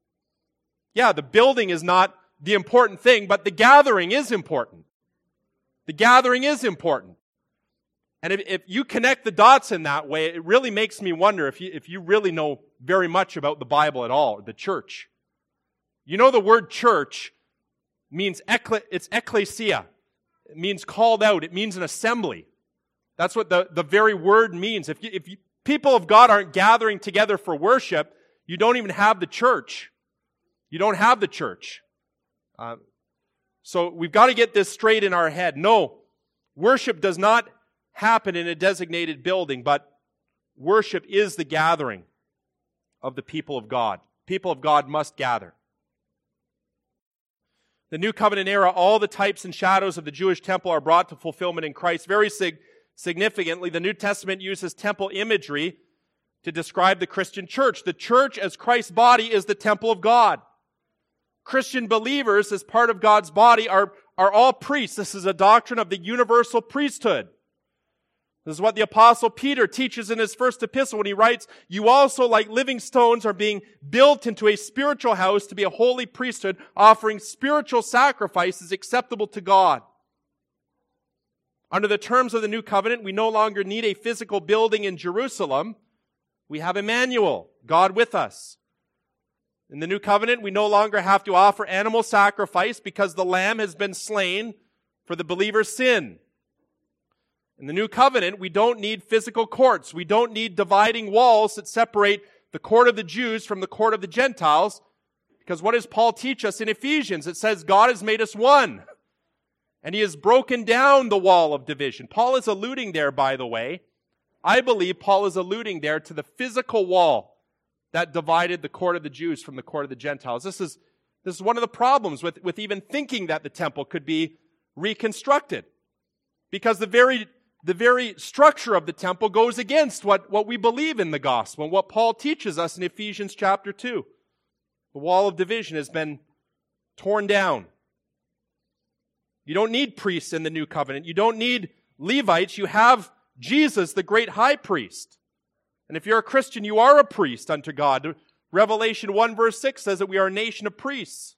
Yeah, the building is not the important thing, but the gathering is important. The gathering is important. And if, if you connect the dots in that way, it really makes me wonder if you, if you really know very much about the Bible at all, the church. You know the word church means, ekle, it's ecclesia. It means called out. It means an assembly. That's what the, the very word means. If, you, if you, people of God aren't gathering together for worship, you don't even have the church. You don't have the church. Uh, so we've got to get this straight in our head. No, worship does not happen in a designated building, but worship is the gathering of the people of God. People of God must gather. The New Covenant era, all the types and shadows of the Jewish temple are brought to fulfillment in Christ. Very sig- significantly, the New Testament uses temple imagery to describe the Christian church. The church as Christ's body is the temple of God. Christian believers as part of God's body are, are all priests. This is a doctrine of the universal priesthood. This is what the Apostle Peter teaches in his first epistle when he writes, "You also, like living stones, are being built into a spiritual house to be a holy priesthood, offering spiritual sacrifices acceptable to God." Under the terms of the New Covenant, we no longer need a physical building in Jerusalem. We have Emmanuel, God with us. In the New Covenant, we no longer have to offer animal sacrifice because the lamb has been slain for the believer's sin. In the New Covenant, we don't need physical courts. We don't need dividing walls that separate the court of the Jews from the court of the Gentiles. Because what does Paul teach us in Ephesians? It says God has made us one. And He has broken down the wall of division. Paul is alluding there, by the way. I believe Paul is alluding there to the physical wall that divided the court of the Jews from the court of the Gentiles. This is This is one of the problems with, with even thinking that the temple could be reconstructed. Because the very, the very structure of the temple goes against what, what we believe in the gospel and what Paul teaches us in Ephesians chapter two. The wall of division has been torn down. You don't need priests in the new covenant. You don't need Levites. You have Jesus, the great high priest. And if you're a Christian, you are a priest unto God. Revelation one verse six says that we are a nation of priests.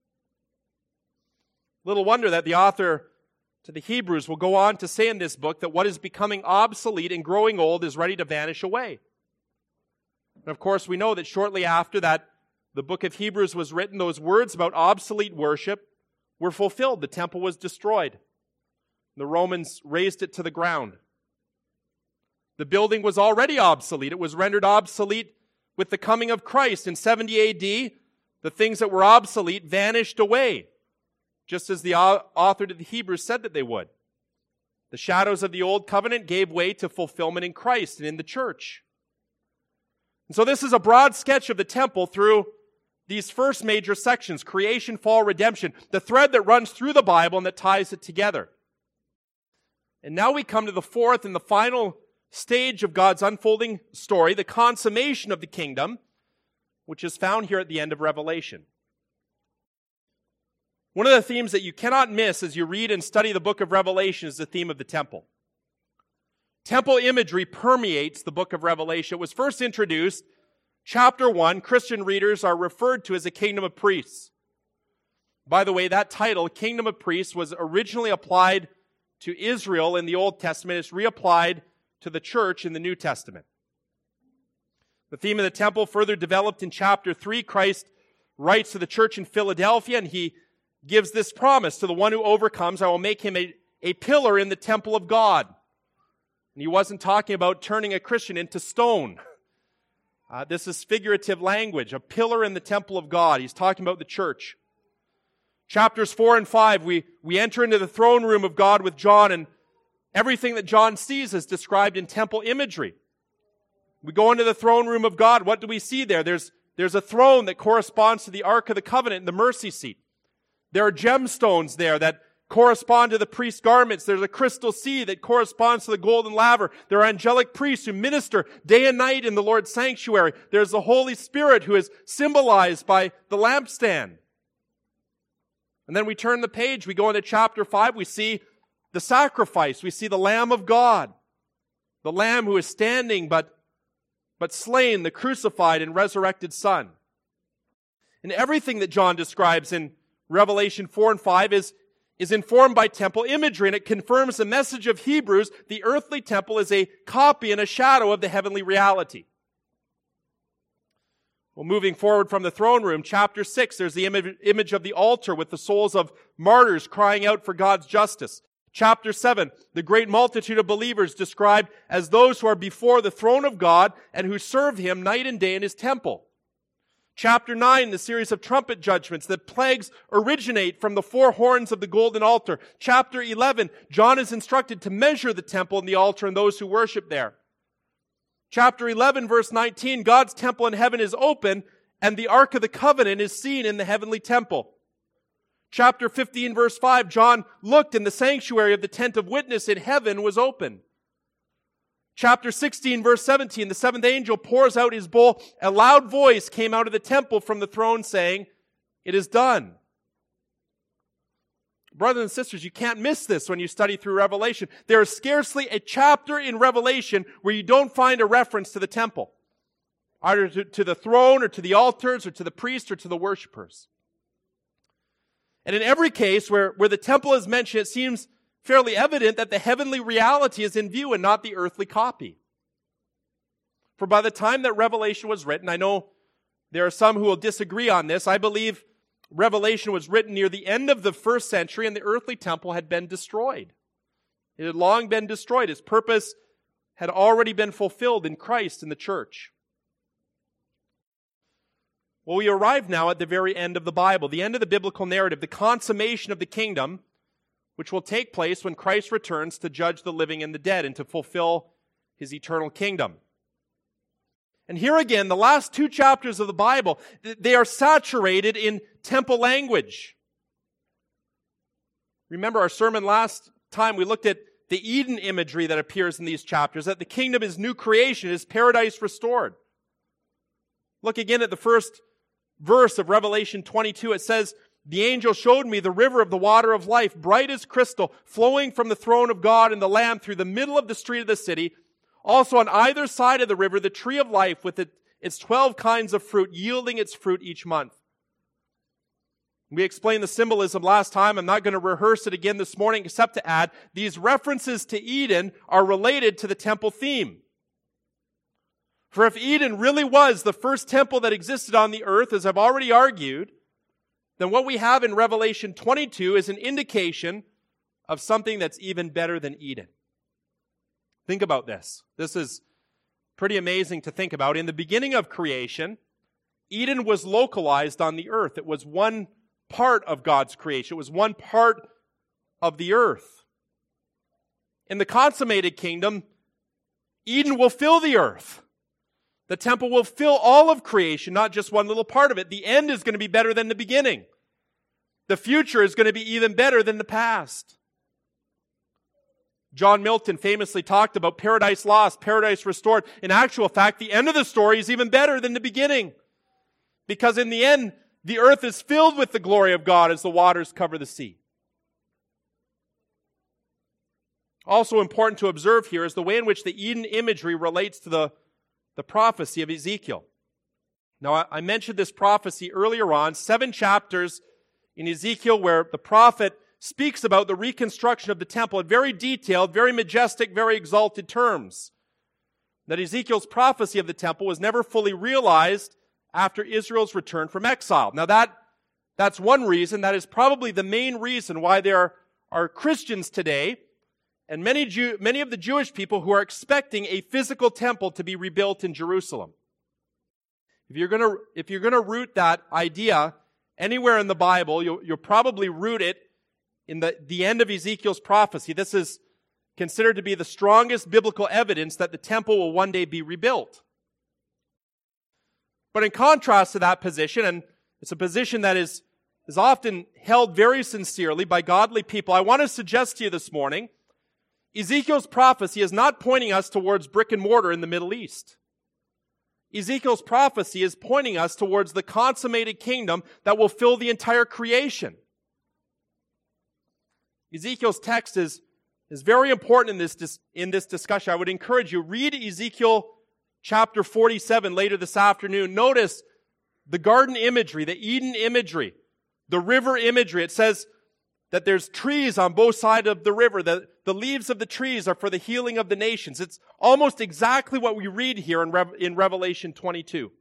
Little wonder that the author to the Hebrews will go on to say in this book that what is becoming obsolete and growing old is ready to vanish away. And of course, we know that shortly after that the book of Hebrews was written, those words about obsolete worship were fulfilled. The temple was destroyed. The Romans razed it to the ground. The building was already obsolete. It was rendered obsolete with the coming of Christ. In seventy A D, the things that were obsolete vanished away, just as the author to the Hebrews said that they would. The shadows of the old covenant gave way to fulfillment in Christ and in the church. And so this is a broad sketch of the temple through these first major sections: creation, fall, redemption, the thread that runs through the Bible and that ties it together. And now we come to the fourth and the final stage of God's unfolding story, the consummation of the kingdom, which is found here at the end of Revelation. One of the themes that you cannot miss as you read and study the book of Revelation is the theme of the temple. Temple imagery permeates the book of Revelation. It was first introduced, chapter one, Christian readers are referred to as a kingdom of priests. By the way, that title, Kingdom of Priests, was originally applied to Israel in the Old Testament. It's reapplied to the church in the New Testament. The theme of the temple further developed in chapter three. Christ writes to the church in Philadelphia, and he gives this promise: to the one who overcomes, I will make him a, a pillar in the temple of God. And he wasn't talking about turning a Christian into stone. Uh, this is figurative language, a pillar in the temple of God. He's talking about the church. Chapters four and five, we, we enter into the throne room of God with John, and everything that John sees is described in temple imagery. We go into the throne room of God. What do we see there? There's, there's a throne that corresponds to the Ark of the Covenant and the mercy seat. There are gemstones there that correspond to the priest's garments. There's a crystal sea that corresponds to the golden laver. There are angelic priests who minister day and night in the Lord's sanctuary. There's the Holy Spirit who is symbolized by the lampstand. And then we turn the page. We go into chapter five. We see the sacrifice. We see the Lamb of God. The Lamb who is standing but, but slain, the crucified and resurrected Son. And everything that John describes in Revelation four and five is, is informed by temple imagery, and it confirms the message of Hebrews. The earthly temple is a copy and a shadow of the heavenly reality. Well, moving forward from the throne room, chapter six, there's the image, image of the altar with the souls of martyrs crying out for God's justice. Chapter seven, the great multitude of believers described as those who are before the throne of God and who serve Him night and day in His temple. Chapter nine, the series of trumpet judgments that plagues originate from the four horns of the golden altar. Chapter eleven, John is instructed to measure the temple and the altar and those who worship there. Chapter eleven, verse nineteen, God's temple in heaven is open and the Ark of the Covenant is seen in the heavenly temple. Chapter fifteen, verse five, John looked and the sanctuary of the tent of witness in heaven was open. Chapter sixteen, verse seventeen, the seventh angel pours out his bowl. A loud voice came out of the temple from the throne saying, "It is done." Brothers and sisters, you can't miss this when you study through Revelation. There is scarcely a chapter in Revelation where you don't find a reference to the temple, either to, to the throne or to the altars or to the priests or to the worshipers. And in every case where, where the temple is mentioned, it seems fairly evident that the heavenly reality is in view and not the earthly copy. For by the time that Revelation was written, I know there are some who will disagree on this. I believe Revelation was written near the end of the first century and the earthly temple had been destroyed. It had long been destroyed. Its purpose had already been fulfilled in Christ and the church. Well, we arrive now at the very end of the Bible, the end of the biblical narrative, the consummation of the kingdom, which will take place when Christ returns to judge the living and the dead and to fulfill His eternal kingdom. And here again, the last two chapters of the Bible, they are saturated in temple language. Remember our sermon last time, we looked at the Eden imagery that appears in these chapters, that the kingdom is new creation, is paradise restored. Look again at the first verse of Revelation twenty-two. It says, "The angel showed me the river of the water of life, bright as crystal, flowing from the throne of God and the Lamb through the middle of the street of the city. Also on either side of the river, the tree of life with it, its twelve kinds of fruit, yielding its fruit each month." We explained the symbolism last time. I'm not going to rehearse it again this morning, except to add, these references to Eden are related to the temple theme. For if Eden really was the first temple that existed on the earth, as I've already argued, then what we have in Revelation twenty-two is an indication of something that's even better than Eden. Think about this. This is pretty amazing to think about. In the beginning of creation, Eden was localized on the earth. It was one part of God's creation. It was one part of the earth. In the consummated kingdom, Eden will fill the earth. The temple will fill all of creation, not just one little part of it. The end is going to be better than the beginning. The future is going to be even better than the past. John Milton famously talked about paradise lost, paradise restored. In actual fact, the end of the story is even better than the beginning. Because in the end, the earth is filled with the glory of God as the waters cover the sea. Also important to observe here is the way in which the Eden imagery relates to the, the prophecy of Ezekiel. Now, I, I mentioned this prophecy earlier on, seven chapters in Ezekiel where the prophet speaks about the reconstruction of the temple in very detailed, very majestic, very exalted terms. That Ezekiel's prophecy of the temple was never fully realized after Israel's return from exile. Now that, that's one reason, that is probably the main reason why there are Christians today and many Jew, many of the Jewish people who are expecting a physical temple to be rebuilt in Jerusalem. If you're gonna, if you're gonna root that idea anywhere in the Bible, you'll, you'll probably root it in the, the end of Ezekiel's prophecy. This is considered to be the strongest biblical evidence that the temple will one day be rebuilt. But in contrast to that position, and it's a position that is, is often held very sincerely by godly people, I want to suggest to you this morning, Ezekiel's prophecy is not pointing us towards brick and mortar in the Middle East. Ezekiel's prophecy is pointing us towards the consummated kingdom that will fill the entire creation. Ezekiel's text is, is very important in this, in this discussion. I would encourage you, read Ezekiel chapter forty-seven later this afternoon. Notice the garden imagery, the Eden imagery, the river imagery. It says that there's trees on both sides of the river. The, the leaves of the trees are for the healing of the nations. It's almost exactly what we read here in, Re- in Revelation twenty-two.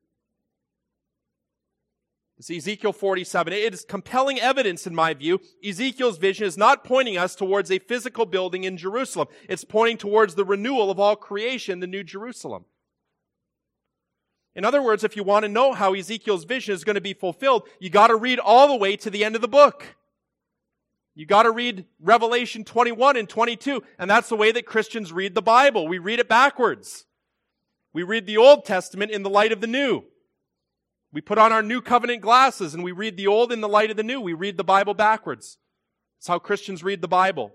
It's Ezekiel forty-seven. It is compelling evidence, in my view. Ezekiel's vision is not pointing us towards a physical building in Jerusalem. It's pointing towards the renewal of all creation, the New Jerusalem. In other words, if you want to know how Ezekiel's vision is going to be fulfilled, you got to read all the way to the end of the book. You got to read Revelation twenty-one and twenty-two, and that's the way that Christians read the Bible. We read it backwards. We read the Old Testament in the light of the New. We put on our New Covenant glasses and we read the Old in the light of the New. We read the Bible backwards. That's how Christians read the Bible.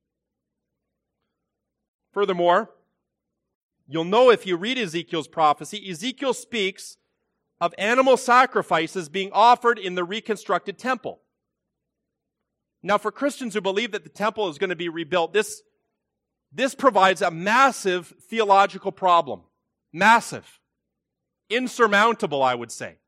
Furthermore, you'll know if you read Ezekiel's prophecy, Ezekiel speaks of animal sacrifices being offered in the reconstructed temple. Now, for Christians who believe that the temple is going to be rebuilt, this, this provides a massive theological problem. Massive. Insurmountable, I would say.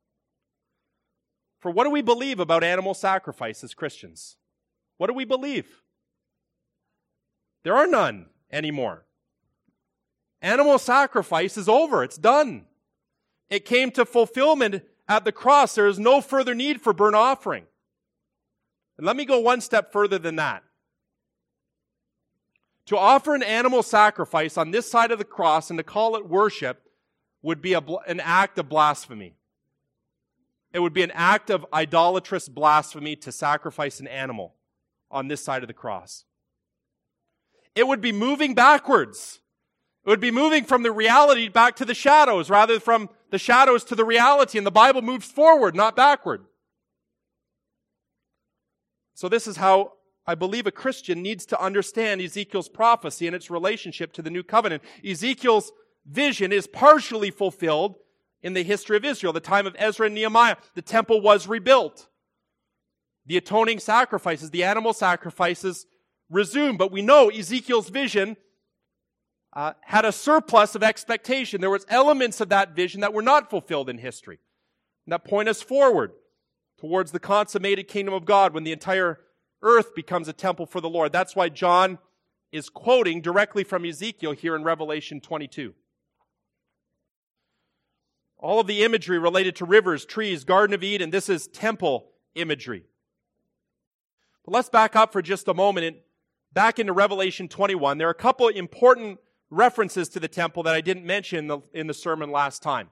For what do we believe about animal sacrifice as Christians? What do we believe? There are none anymore. Animal sacrifice is over. It's done. It came to fulfillment at the cross. There is no further need for burnt offering. And let me go one step further than that. To offer an animal sacrifice on this side of the cross and to call it worship would be a, an act of blasphemy. It would be an act of idolatrous blasphemy to sacrifice an animal on this side of the cross. It would be moving backwards It would be moving from the reality back to the shadows, rather from the shadows to the reality. And the Bible moves forward, not backward. So this is how I believe a Christian needs to understand Ezekiel's prophecy and its relationship to the new covenant. Ezekiel's vision is partially fulfilled in the history of Israel, the time of Ezra and Nehemiah. The temple was rebuilt. The atoning sacrifices, the animal sacrifices resumed. But we know Ezekiel's vision uh, had a surplus of expectation. There was elements of that vision that were not fulfilled in history, and that point us forward towards the consummated kingdom of God when the entire earth becomes a temple for the Lord. That's why John is quoting directly from Ezekiel here in Revelation twenty-two. All of the imagery related to rivers, trees, Garden of Eden, this is temple imagery. But let's back up for just a moment and back into Revelation twenty-one. There are a couple of important references to the temple that I didn't mention in the, in the sermon last time.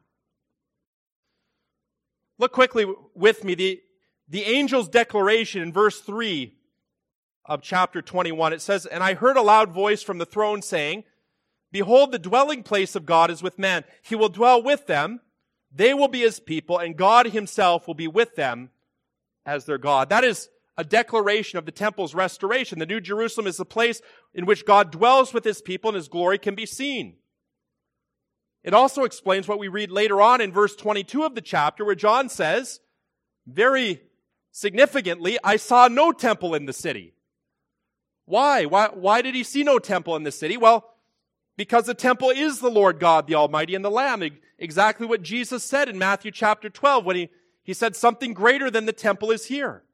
Look quickly with me. The, the angel's declaration in verse three of chapter twenty-one. It says, "And I heard a loud voice from the throne saying, Behold, the dwelling place of God is with men. He will dwell with them. They will be his people, and God himself will be with them as their God." That is a declaration of the temple's restoration. The New Jerusalem is the place in which God dwells with his people and his glory can be seen. It also explains what we read later on in verse twenty-two of the chapter, where John says, very significantly, "I saw no temple in the city." Why? Why, why did he see no temple in the city? Well, because the temple is the Lord God, the Almighty, and the Lamb. Exactly what Jesus said in Matthew chapter twelve when he, he said something greater than the temple is here.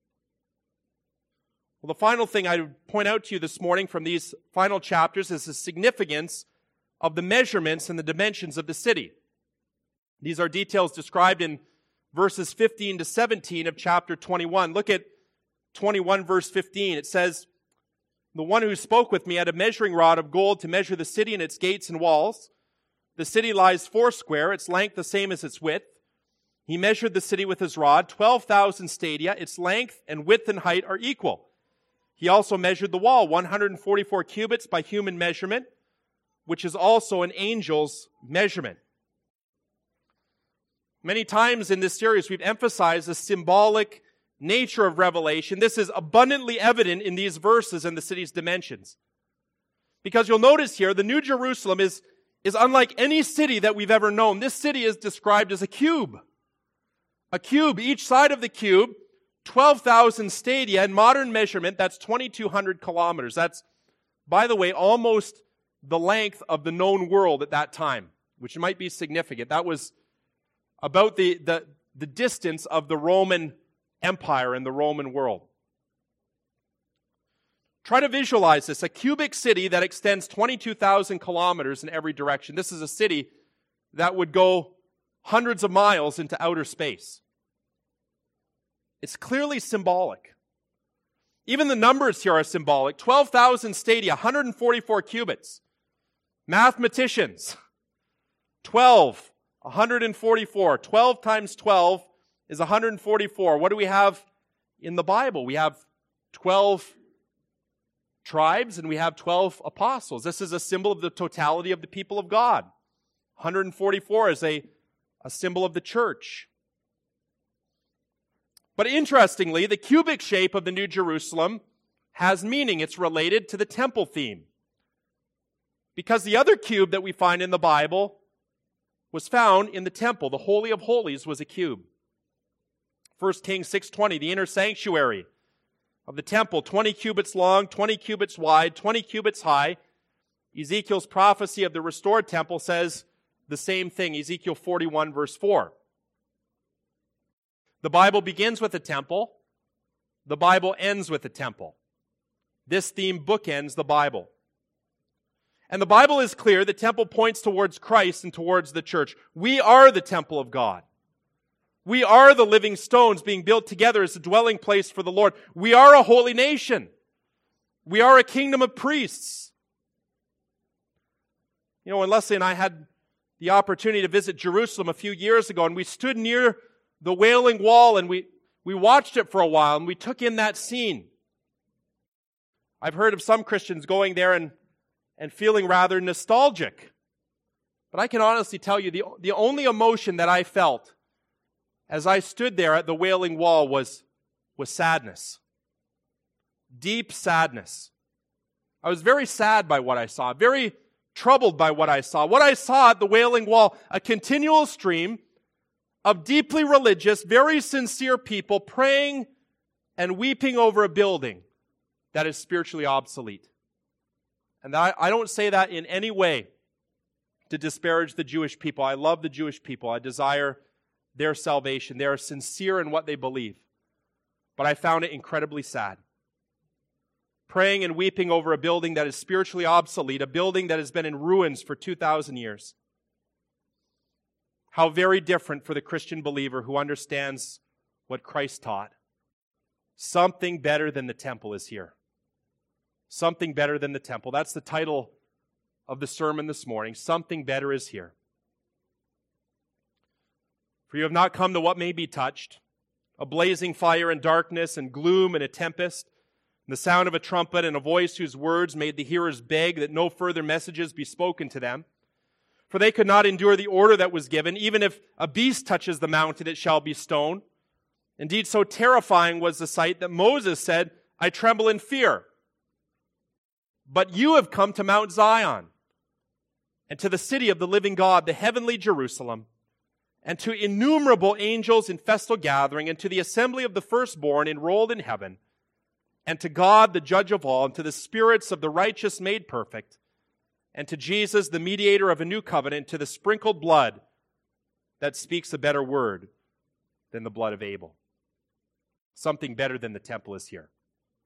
Well, the final thing I would point out to you this morning from these final chapters is the significance of the measurements and the dimensions of the city. These are details described in verses fifteen to seventeen of chapter twenty-one. Look at twenty-one verse fifteen. It says, "The one who spoke with me had a measuring rod of gold to measure the city and its gates and walls. The city lies foursquare, its length the same as its width. He measured the city with his rod, twelve thousand stadia. Its length and width and height are equal. He also measured the wall, one hundred forty-four cubits by human measurement, which is also an angel's measurement." Many times in this series, we've emphasized the symbolic nature of Revelation. This is abundantly evident in these verses and the city's dimensions. Because you'll notice here, the New Jerusalem is, is unlike any city that we've ever known. This city is described as a cube. A cube, each side of the cube, twelve thousand stadia. In modern measurement, that's twenty-two hundred kilometers. That's, by the way, almost the length of the known world at that time, which might be significant. That was about the, the, the distance of the Roman Empire and the Roman world. Try to visualize this, a cubic city that extends twenty-two thousand kilometers in every direction. This is a city that would go hundreds of miles into outer space. It's clearly symbolic. Even the numbers here are symbolic. twelve thousand stadia, one hundred forty-four cubits. Mathematicians, twelve, one hundred forty-four. twelve times twelve is one hundred forty-four. What do we have in the Bible? We have twelve tribes and we have twelve apostles. This is a symbol of the totality of the people of God. one hundred forty-four is a, a symbol of the church. But interestingly, the cubic shape of the New Jerusalem has meaning. It's related to the temple theme. Because the other cube that we find in the Bible was found in the temple. The Holy of Holies was a cube. First Kings six twenty, the inner sanctuary of the temple, twenty cubits long, twenty cubits wide, twenty cubits high. Ezekiel's prophecy of the restored temple says the same thing, Ezekiel forty-one verse four. The Bible begins with a temple. The Bible ends with a temple. This theme bookends the Bible. And the Bible is clear. The temple points towards Christ and towards the church. We are the temple of God. We are the living stones being built together as a dwelling place for the Lord. We are a holy nation. We are a kingdom of priests. You know, when Leslie and I had the opportunity to visit Jerusalem a few years ago, and we stood near the Wailing Wall, and we, we watched it for a while, and we took in that scene. I've heard of some Christians going there and, and feeling rather nostalgic. But I can honestly tell you, the, the only emotion that I felt as I stood there at the Wailing Wall was, was sadness. Deep sadness. I was very sad by what I saw, very troubled by what I saw. What I saw at the Wailing Wall, a continual stream of deeply religious, very sincere people praying and weeping over a building that is spiritually obsolete. And I, I don't say that in any way to disparage the Jewish people. I love the Jewish people. I desire their salvation. They are sincere in what they believe. But I found it incredibly sad. Praying and weeping over a building that is spiritually obsolete, a building that has been in ruins for two thousand years. How very different for the Christian believer who understands what Christ taught. Something better than the temple is here. Something better than the temple. That's the title of the sermon this morning. Something better is here. For you have not come to what may be touched, a blazing fire and darkness and gloom and a tempest, and the sound of a trumpet and a voice whose words made the hearers beg that no further messages be spoken to them. For they could not endure the order that was given. Even if a beast touches the mountain, it shall be stoned. Indeed, so terrifying was the sight that Moses said, I tremble in fear. But you have come to Mount Zion, and to the city of the living God, the heavenly Jerusalem, and to innumerable angels in festal gathering, and to the assembly of the firstborn enrolled in heaven, and to God, the judge of all, and to the spirits of the righteous made perfect, and to Jesus, the mediator of a new covenant, to the sprinkled blood that speaks a better word than the blood of Abel. Something better than the temple is here.